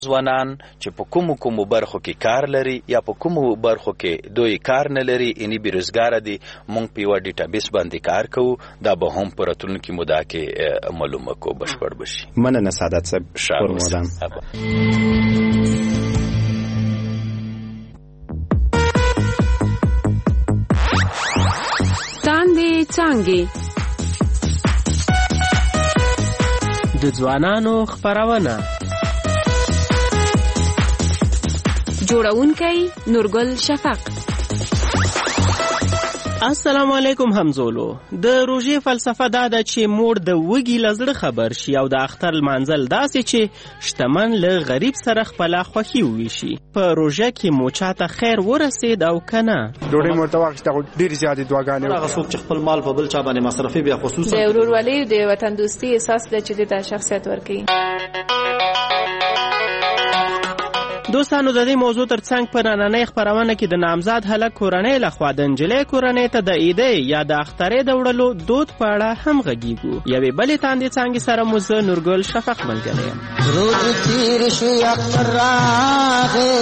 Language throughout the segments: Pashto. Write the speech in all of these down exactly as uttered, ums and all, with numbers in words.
ځوانان چې په کومو کومو برخو کې کار لري یا په کومو برخو کې دوی کار نه لري یعنی بیروزګاره دي مونږ په یوه ډیټابیس باندې کار کوو دا به هم په راتلونکي موده کې معلومه کو بشپړ بشي. مننه سعادت صاحب. شاوسم تاندې څانګې د ځوانانو خپرونه جوړونکی نورګل شفق. السلام علیکم همزولو. د روژې فلسفه دا ده چې موړ د وږي له زړه خبر شي او د اختر لمانځل داسې چې شتمن له غریب سره خپله خوښي وویشي. په روژه کې مو چاته خیر ورسید او که نه؟ ډوډۍ مو ورته واخیسته خو ډېرې زیاتې دعاګانې هغه څوک چې خپل مال په بل چا باندې مصرفي بیا خصوصا د ورورولۍ او د وطن دوستي احساس ده چې د شخصیت ورکوي. دوستانو د دې موضوع تر څنګ په نننۍ خپرونه کې د نامزاد هلک کورنۍ لخوا د نجلۍ کورنۍ ته د عیدۍ یا د اخترۍ د وړلو دود په اړه هم غږیږو. یوې بلې تاندې څانګې سره مو زه نورګل شفق ملګری یم. روز تیر شو اختر راغی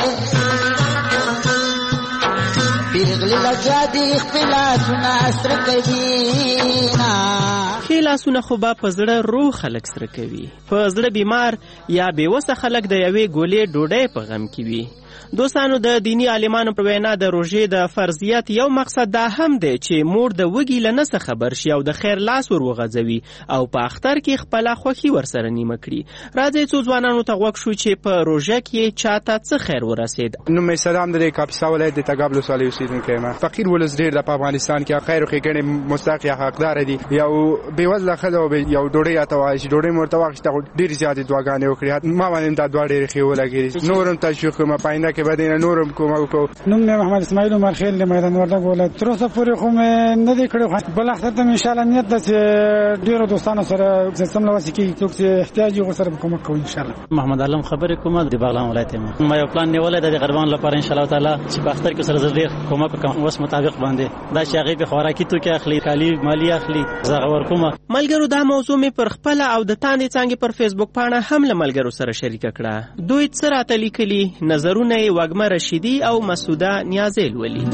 پیغلی لګیا دي خپلاسونه سره کوي نه ښې لاسونه خو به په زړه روغ خلک سره کوي. په زړه بیمار یا بېوسه خلک د یوې ګولې ډوډۍ په غم کې وي. دوستانو د دینی عالمانو په وینا د روژې د فرضیت یو مقصد دا هم دی چې مور د وږي له نسه خبر شي او د خیر لاس ور وغځوي او په اختر کې خپله خوښي ورسره نیمه کړي. راځئ څو ځوانانو ته غوږ شو چې په روژه کې چاته څه خیر ورسید. نوم مې سلام د کاپیسا ولایت د تګاب ولسوالۍ اوسېدونکی یم. فقیر ولس ډېر د په افغانستان کې خیر او ښېګڼې مستحق یا حقداره دي. یو بېوزله ښځه او یو ډوډۍ راته وایي چې ډوډۍ مې ورته واخیسته خو ډېرې زیاتې دعاګانې وکړې. ما باندې دا دوه ډېرې ښې ولګېدې. نور هم تشویق کوم په آینده کې به دې نه نورم کوم وکړو. نوم مې محمد اسماعیل عمر خیل د میدان وردګ ولایت. تر اوسه پورې خو مې نه دی کړی خو بل اختر ته مې انشاءالله نیت ده چې ډېرو دوستانو سره سم لوسې کېږي څوک چې احتیاج یې ورسره به کومک کوو انشاءالله. محمد علم خبرې کوم د بغلان ولایت یم. ما یو پلان نیولی دی د غریبانو لپاره انشاءالله تعالی چې په اختر کې سره زه ډېر کومک وکړم اوس مطابق باندې دا چې هغې پې خوراکي توکي اخلي کالي مالي اخلي زه هغه ورکوم. ملګرو دا موضوع مې پر خپله او د تاندې څانګې پر فیسبوک پاڼه هم له ملګرو سره شریکه کړه. دوی څه راته لیکلي نظرونه یې وږمه رشیدي او مسعوده نیازی لولي.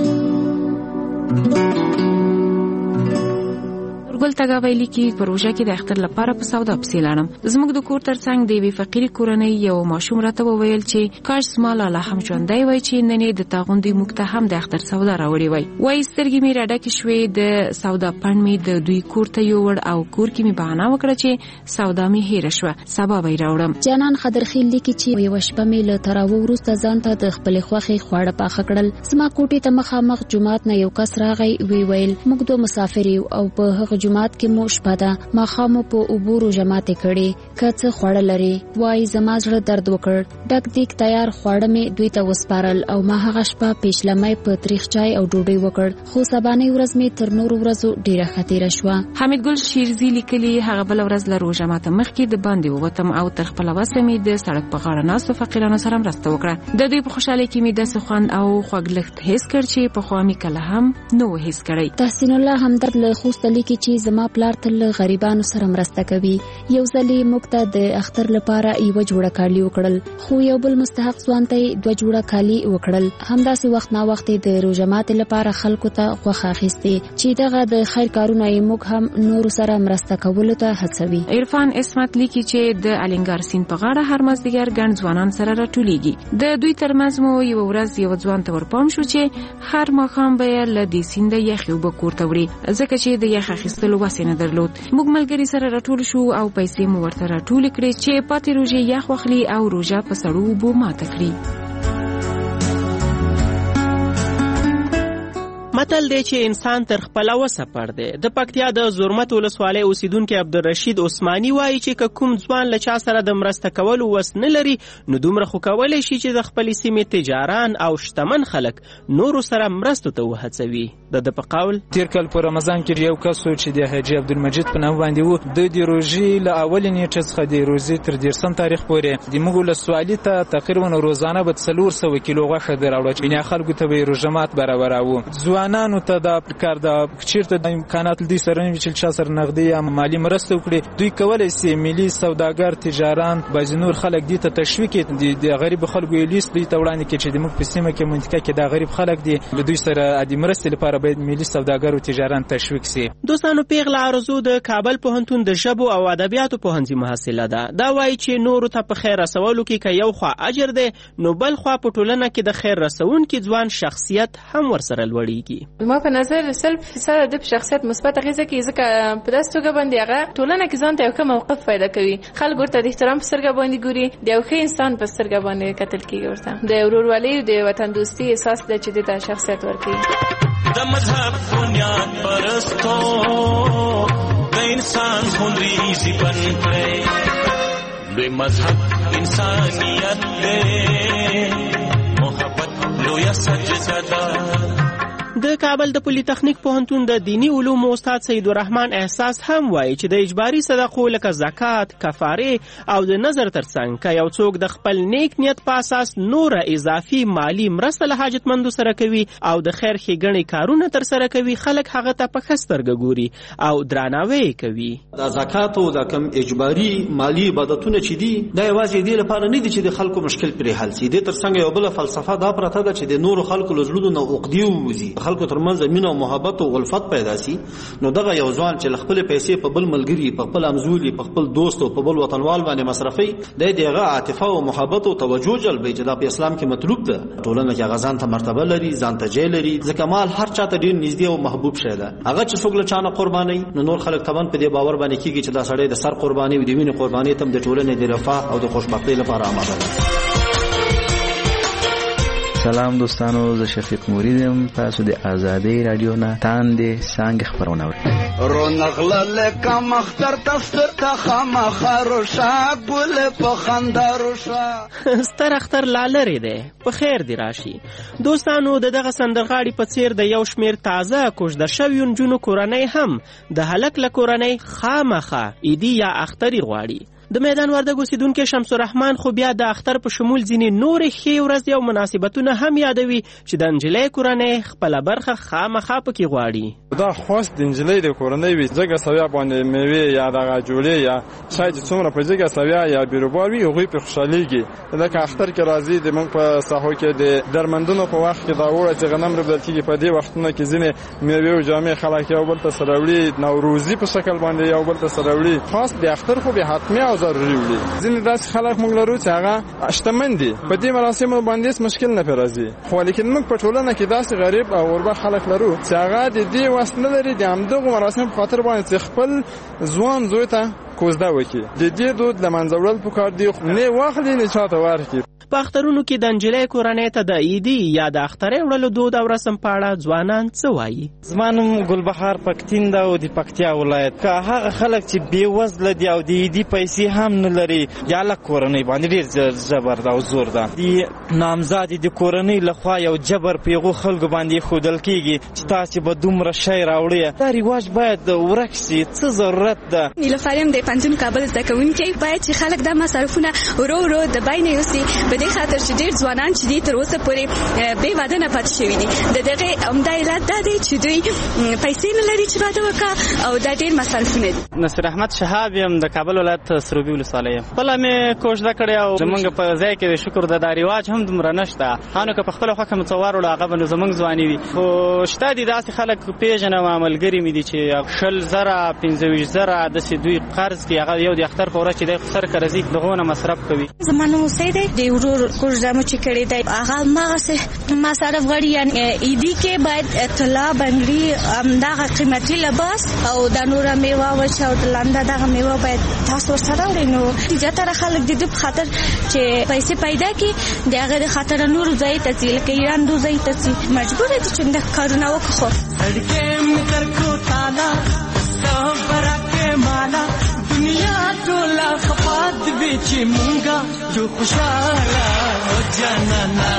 ګل تګا ویلي کې په روژه کې د اختر لپاره په سودا پسې لاړم. زموږ د کور ترڅنګ د یوې فقیرې کورنۍ یو ماشوم راته وویل چې کاش زما لالا هم ژوندی وای چې نن یې د تا غوندې موږ ته هم د اختر سودا راوړې وای. وایي سترګې مې راډکې شوې، د سودا پڼ مې د دوی کور ته یووړ او کور کې مې بهانه وکړه چې سودا مې هېره شوه، سبا به یې راوړم. جانان خضرخیل لیکي چې یوه شپه مې له تراوه وروسته ځان ته د خپلې خوښې خواړه پاخه کړل. زما کوټې ته مخامخ جومات نه یو کس راغی، وی ویل موږ دوه مسافر یو او په هغه جومات کې مو شپه ده، ماښامو په اوبو روژه ماتې کړې، که څه خواړه لري. وایي زما زړه درد وکړ. ډک دیګ تیار خواړه مې دوی ته وسپارل او ما هغه شپه پیشلمی په تریخ چای او ډوډۍ وکړ. خو سبانۍ ورځ مې تر نورو ورځو ډېره ښه تېره شوه. حمید ګل شیرزي لیکلي هغه بله ورځ له روژه ماته مخکې د باندې ووتم او تر خپله وسه مې د سړک په غاړه ناستو فقیرانو سره مرسته وکړه. د دوی په خوشحالۍ کې مې داسې خوند او خوږلښت حس کړ چې پخوا مې کله هم نه و حس کړی. تحسین الله همدرد له خوسته لیکي چې زما پلار تل غریبانو سره مرسته کوي. یو ځل یې موږ ته د اختر لپاره یوه جوړه کالي وکړل، خو یو بل مستحق ځوان ته یې دوه جوړه کالي وکړل. همداسې وخت نا وخت د روژه ماتې لپاره خلکو ته غوښه اخیستې چې دغه د خیر کارونه یې موږ هم نورو سره مرسته کولو ته هڅوي. عرفان اسمت لیکي چې د الینګار سیند په غاړه هر مازدیګر ګڼ ځوانان سره راټولیږي. د دوی ترمنځ مو یوه ورځ یو ځوان ته ورپام شو چې هر ماښام به یې له دې سینده یخې اوبه کور ته وړي ځکه چې د یخ اخیستلو وس یې نه درلود. موږ ملګري سره راټول شو او پیسې مو ورته راټولې کړې چې پاتې روژې یخ واخلي او روژه په سړو اوبو ماته کړي. متل دی چې انسان تر خپله وسه پړ دی. د پکتیا د زرمت ولسوالۍ اوسیدونکی عبدالرشید عثماني وایي چې که کوم ځوان له چا سره د مرسته کولو وس نه لري نو دومره خو کولی شي چې د خپلې سیمې تجاران او شتمن خلک نورو سره مرستو ته وهڅوي. د د په قول تیر کال په رمضان کې یو کس چې د حاجی عبدالمجید په نوم باندې وو د د روزي له اولې نیټه څخه د روزي تر دیرشم تاریخ پورې د موږ له سوالي ته تقریبا روزانه به څلور سوه کیلو غوښه دراوړه چې خلکو ته به روزمات برابراوه ځوانانو ته د کار د چیرته د امکانات لدی سره نه چې چا سره نقدي یا مالی مرسته وکړي دوی کولای شي ملي سوداګر تجاران بعض نور خلک دي ته تشویق دي د غریب خلکو لیست دوی ته وړاندې کړي چې د موږ په سیمه کې منطقه کې د غریب خلک دي له دوی سره د مرستې لپاره باید ملي سوداګر او تجاران تشویق شي. دوستانو پیغله ارزو د کابل پوهنتون د ژبو او ادبیاتو پوهنځي محصله ده. دا وایي چې نورو ته په خیر رسولو کې که یو خوا اجر دی نو بل خوا په ټولنه کې د خیر رسونکي ځوان شخصیت هم ورسره لوړیږي. ما په نظر سل فیصد د شخصیت مثبت اغیزه کوي ځکه په داسې توګه باندې هغه ټولنه کې ځان ته یو ښه موقف پیدا کوي. خلک ورته د احترام په سترګه باندې ګوري، د یو ښه انسان په سترګه باندې کتل کېږي، ورته د ورورولۍ او د وطن دوستي احساس دی چې د شخصیت ورکوي. د مذهب بنیاد پرستو د انسان هنري بن کړي لوی مذهب انسانیت دی محبت لوی سجده ده. د کابل د پولی تخنیک پوهنتون د دینی علومو استاد سید الرحمن احساس هم وایي چې د اجباري صدقو لکه زکات، کفاره او د نظر ترڅنګ که یو څوک د خپل نیک نیت په اساس نوره اضافي مالی مرسته له حاجتمندو سره کوي او د خیر ښېګڼې کارونه ترسره کوي، خلک هغه ته په ښه سترګه ګوري او درناوی یې کوي. د زکات او د کم اجباري مالی عبادتونه چې دي دا یوازې دې لپاره نه دي چې د خلکو مشکل پرې حل شي، دې ترڅنګ یو بله فلسفه دا پرته ده چې د نورو خلکو له زړونو نه عقدې ووځي، خلکو ترمنځ مینه او محبت او الفت پیدا شي. نو دغه یو ځوان چې خپل پیسې په بل ملګری، په خپل امزولي، په خپل دوست او په بل وطنوال باندې مصرفي، د دغه عاطفه او محبت او توجه جلبي چې د اسلام کې مطلوب ده. ټولنه کې غزان ته مرتبه لري، ځان ته جې لري، ځکه مال هر چاته ډیر نږدې او محبوب شی ده. هغه چې څوک له چانه قرباني نو نور خلک تمن په دې باور باندې کیږي چې دا سړی د سر قرباني او د وینې قرباني تم د ټولنې د رفاه او د خوشبختۍ لپاره آماده ده. سلام دوستانو، زه شفیق موریدم، تاسو د آزادۍ رادیو نه تاندې څانګې خپرونه اورئ. رونغله لکه مختر تفتر ته خامخا روشه ګل په خندا روشه. ستر اختر لا لرې دی، په خیر دې راشي. دوستانو د دغه سندرغاړي په څیر د یو شمېر تازه کوژده شویو نجونو کورنۍ هم د هلک له کورنۍ خامخا عیدي یا اختري غواړي. د میدان وردګ اوسیدونکي شمس الرحمن خو بیا د اختر په شمول ځینې نورې ښې ورځې او مناسبتونه هم یادوي چې د نجلۍ کورنۍ خپله برخه خامخا پکې غواړي. دا خواست د نجلۍ د کورنۍ وي ځکه سویا باندې میوې یا دغه جوړې یا شاید څومره په ځکه سویا یا بیروبار وي هغوی پرې خوشحالیږي. لکه اختر کې راځي د موږ په ساحو کې د درمندونو په وخت کې دا وړه چې غنم ربدل کېږي، په دې وختونو کې ځینې میوې او جامې خلک یو بل ته سره وړي، نوروزي په شکل باندې یو بل ته سره وړي. خاص د اختر خو به حتمي او ضروري وي. ځینې داسې خلک موږ لرو چې هغه شتمن دي، په دې مراسمو باندې مشکل نه پرې راځي، خو لیکن موږ په ټولنه کې داسې غریب او غربه خلک لرو چې هغه د دې وس نه لري د همدغو مراسمو په خاطر باندې خپل ځوان زوی ته کوزده وکړي. د دې دود له منځه وړل پکار دي، نه واخلي نه چاته ورکړي. په اخترونو کې د نجلۍ کورنۍ ته د عیدي یا د اخترۍ وړلو دود او رسم په اړه ځوانان څه وایي؟ زما نوم ګلبهار پکتین ده او د پکتیا ولایت. که هغه خلک چې بې وزله دي او د عیدي پیسې هم نه لري د هلک کورنۍ باندې ډېر جبر ده او زور ده. د نامزادې د کورنۍ لخوا یو جبر په هغو خلکو باندې ایښودل کېږي چې تاسې به دومره شی راوړئ. دا رواج باید ورک شي، څه ضرورت ده؟ نیله فریم د پنځون کابل زده کوونکی باید چې خلک دا مصرفونه ورو ورو د بای نه یوسي، په دې خاطر چې ډېر ځوانان چې دي تر اوسه پورې بې واده نه پاتې شوي دي. د دغې عمده علت دا دی چې دوی پیسې نه لري چې واده وکړه او دا ډېر مصرفونه دي. نصیر احمد شهاب یم، د کابل ولایت سروبي ولسوالۍ یم. خپله مې کوژده کړې او زمونږ په ځای کې د شکر د دا رواج هم دومره نشته. هانو که په خپله خوښه مې څه واروړو هغه به نو زمونږ ځواني وي. خو شته دي داسې خلک پېژنم، ملګري مې دي چې شل زره پنځه ویشت زره داسې دوی قرض کړي، هغه یو د اختر په ورځ چې دی سر که راځي دغو نه مصرف کوي. زما نوم حسین دی، د ورور کوژده مو چې کړې دی هغه هماغسې مصرف غواړي. یعنې عیدي کې باید طلا، بنګړي، همدغه قیمتي لباس او د نوره میوه وچ او د لنده دغه میوه باید تاسو ورسره وړئ. نو زیاتره خلک د دې په خاطر چې پیسې پیدا کړي د هغې د خاطر نورو ځایو ته ځي، لکه ایران دو ځایو ته ځي، مجبوره دي چې دغه کارونه وکړو. دنیا ټوله خفات وي چې مونږه جو خوشاله او جانانا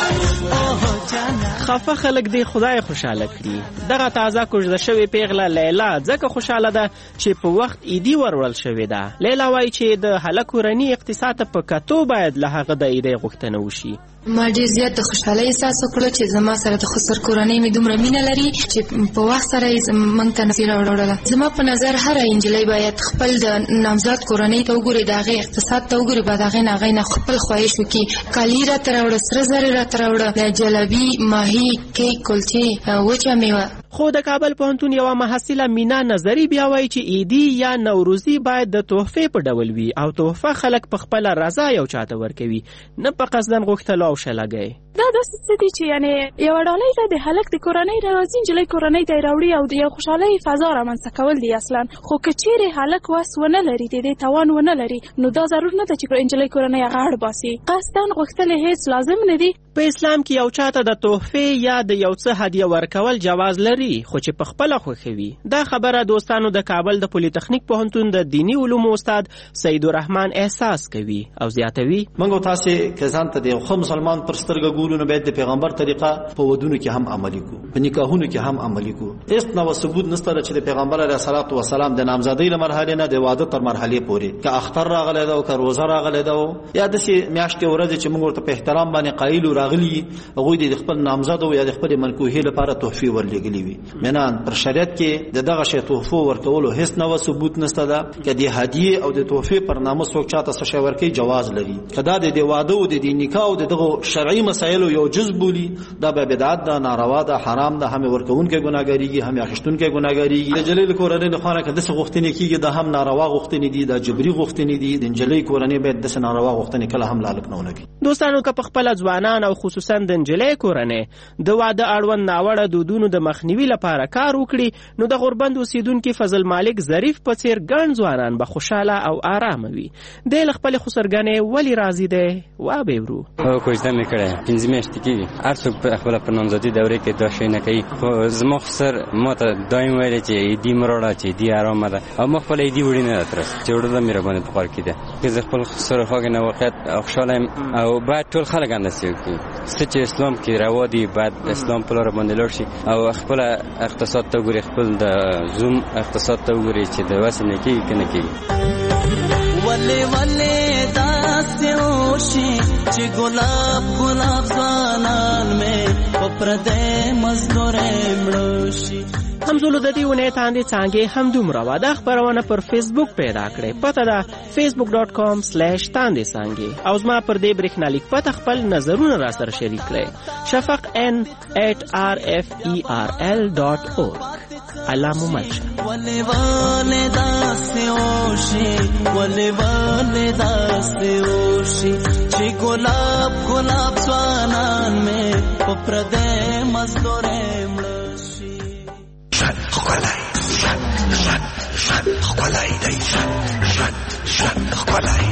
خفه خلک دی خدای خوشاله کړي. دغه تازه کوژده شوې پیغله لیلا ځکه خوشاله ده چې په وخت ایدي ورول شوې ده. لیلا وایي چې د هلک کورني اقتصاد په کتو باید له هغه د ایدي غوښتنه وشي. ما ډېر زیات د خوشحالۍ احساس وکړو چې زما سره د خسر کورنۍ مې دومره مینه لري چې په وخت سره یې موږ ته نصیحت راوړله. زما په نظر هره نجلۍ باید خپل د نامزاد کورنۍ ته وګوري، د هغې اقتصاد ته وګوري، بعد هغې نه هغې نه خپل خواهش وکړي. کالي راته راوړه، سره زر راته راوړه، جلبي، ماهي، کیک، کلچې، وچه میوه. خو د کابل پوهنتون یوه محصله مینا نظري بیا وایي چې ایدي یا نوروزي باید د تحفې په ډول وي او تحفه خلک په خپله رضا یو چاته ورکوي، نه په قصدن غوښتلو او شلګۍ. دا داسې څه دي چې یعنې یوه ډالۍ ده د هلک د کورنۍ راځي نجلۍ کورنۍ ته یې راوړي او د یو خوشحالۍ فضا رامنځته کول دي اصلا. خو که چیرې هلک وس ونه لري، د دې توان ونه لري، نو دا ضرور نه ده چې نجلۍ کورنۍ هغه اړ باسي. قصدن غوښتلې هیڅ لازم نه دي. په اسلام کې یو چاته د تحفې یا د یو څه هدیه ورکول جواز لري، خو چې په خپله خوښوي. دا خبره دوستانو د کابل د پولیتخنیک پوهنتون د دیني علومو استاد سید الرحمن احساس کوي او زیاتوي. موږ تاسې که ځان ته د یو ښه مسلمان پر سترګه ګورو نو باید د پیغمبر طریقه په ودونو کې هم عملي کو، په نکاحونو کې هم عملي کو. هیڅ نوی ثبوت نشته چې د پیغمبر علیه الصلاة والسلام د نامزادۍ له مرحلې نه د واده تر مرحلې پورې که اختر راغلی ده او که روزه راغلی ده یا داسې میاشتې ورځې چې موږ ورته په احترام باندې قایل راغلي، هغوی د خپل نامزد او یا د خپل منکوحې لپاره تحفې ورلېږلي وي. منان پر شریعت کې د دغه شی تحفو ورکولو هیڅ نوی ثبوت نشته ده. که د هدیې او د تحفې پر نامه څوک چاته څه شی ورکوي جواز لري. که دا د واده او د نکاح او دغه شرعي مسایلو یو جز بولی، دا به بدعت ده، ناروا ده، حرام ده، هم ورکوونکی ګناهګاریږي، هم اخیستونکی ګناهګاریږي. د جلیل کورنۍ د خانه کې داسې غوښتنې کېږي، دا هم ناروا غوښتنې دي، دا جبري غوښتنې دي. د نجلۍ کورنۍ باید داسې ناروا غوښتنې کله هم لالک نه ونکړي. دوستانو که په خپله ځوانان او خصوصا د نجلۍ کورنۍ د واده اړوند ناوړه دودونو د مخنیوي لپاره کار وکړي، نو د غوربند اوسیدونکي فضل مالک ظریف په څېر ګڼ ځوانان به خوشحاله او آرامه وي. دی له خپلې خسرګنې ولې راضي دی وابې ورو. کوژده مې کړې پنځه میاشتې کېږي. هر څوک په خپله په نامزادي دورې کې دا شی نه کوي، خو زما خسر ما ته دایم ویلې چې ایدي مه راوړه، چې ایدي ارامه ده، او ما خپله ایدي وړي نه ده ترس چې وړه مې راباندې په خوا کېده. که زه خپل خسر خوا کې نه واقعیت خوشحاله یم او باید ټول خلک همداسې وکړي. څه چې اسلام کې روا دي باید اسلام په لاره باندې لاړ شي او خپل اقتصاد ته وګوري، خپل د زوم اقتصاد ته وګوري چې د وسې نه کېږي که نه کېږي. ولې ولې داسې وشي چې ګلاب ګلاب ځوانان مې په پردی مزدورۍ مړه شي. همزولو د دې اونۍ تاندې څانګې همدومره وه. دا خپرونه پر فیسبوک پیدا کړئ. پته ده فیسبوک ډاټ کام سلیش تاندې څانګې. او زما پر دې برېښنالیک پته خپل نظرونه را سره شریک کړئ. شفق ان ایٹ آر ایف ای آر ال ډاټ اورګ. الله مو مل شه. ولې ولې داسې وشي، ولې ولې داسې وشي چې ګلاب ګلاب ځوانان مې په پردی مزدورۍ مړه شي. ژوند ښکلی، ژوند ژوند ژوند ښکلی دی، ژوند ژوند ژوند ښکلی.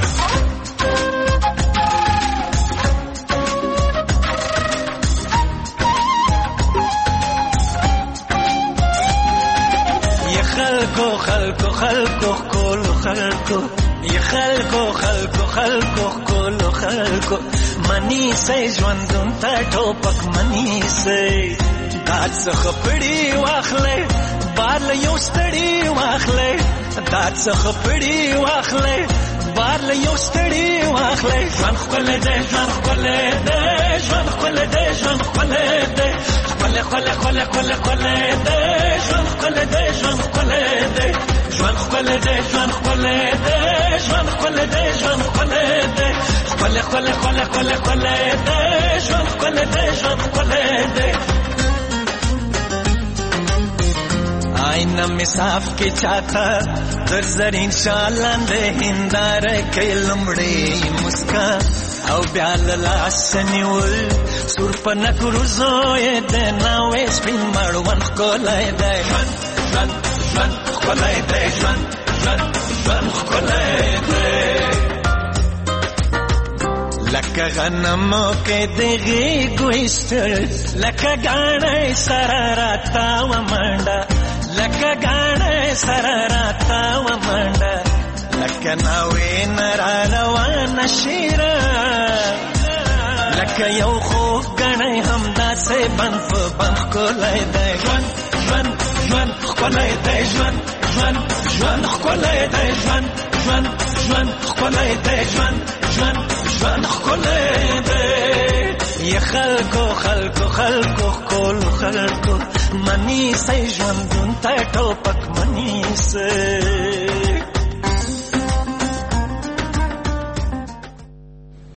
خلکو خلکو خلکو کولو خلکو ی خلکو خلکو خلکو کولو خلکو منی سي ژوندون ته ټوپک منی سي دا څخه پړی واخلې بار له یو ستړي واخلې دا څخه پړی واخلې بار له یو ستړي واخلې. ژوند ښکلی دی، ژوند ښکلی دی، ژوند ښکلی دی، ژوند ښکلی دی، ښکلی ښکلی ښکلی ښکلی ښکلی دی، ژوند ښکلی دی، ژوند ښکلی دی، ژوند ښکلی دی، ژوند ښکلی دی، ژوند ښکلی دی، ژوند ښکلی دی، ښکلی ښکلی ښکلی ښکلی ښکلی دی، ژوند ښکلی دی، ژوند ښکلی دی. آئینه می صاف کې چاته در زرین شالاندې هنداره کې لمړې مسکا او بیا له لاس نیول سور په نکرو زوی د ناوې سپین مړوند ښکلی دی. ژوند ژوند ژوند ښکلی دی، ژوند ژوند ژوند ښکلی دی. لکه غنمو کې د غېږو ایستل، لکه ګاڼۍ سره راتاوه منډه، لکه ګاڼۍ سره راتاوه منډه، لکه ناوې نه را روانه شیره، که یو خوب ګڼئ همداسې بند په بند ښکلی دی ژوند ژوند ژوند ښکلی دی ژوند ژوند ژوند ښکلی دی ژوند ژوند ژوند ښکلی دی ژوند ژوند ژوند ښکلی دی ی خلکو خلکو خلکو ښکلو خلکو منیسئ ژوندون ته ټوپک منیسئ